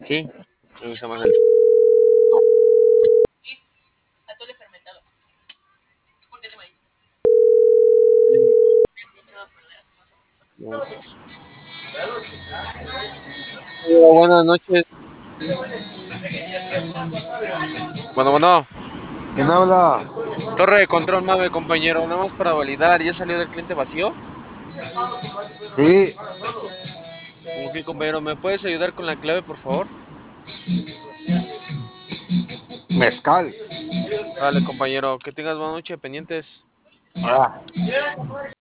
Sí, me gusta más el... Atole fermentado. ¿Por qué te maíz? No. Buenas noches. Bueno. ¿Quién habla? Torre de control, mame, compañero. Nada más para validar. ¿Ya salió del cliente vacío? Sí, Ok, compañero. ¿Me puedes ayudar con la clave, por favor? mezcal. Dale, compañero. Que tengas buena noche, pendientes. Ah.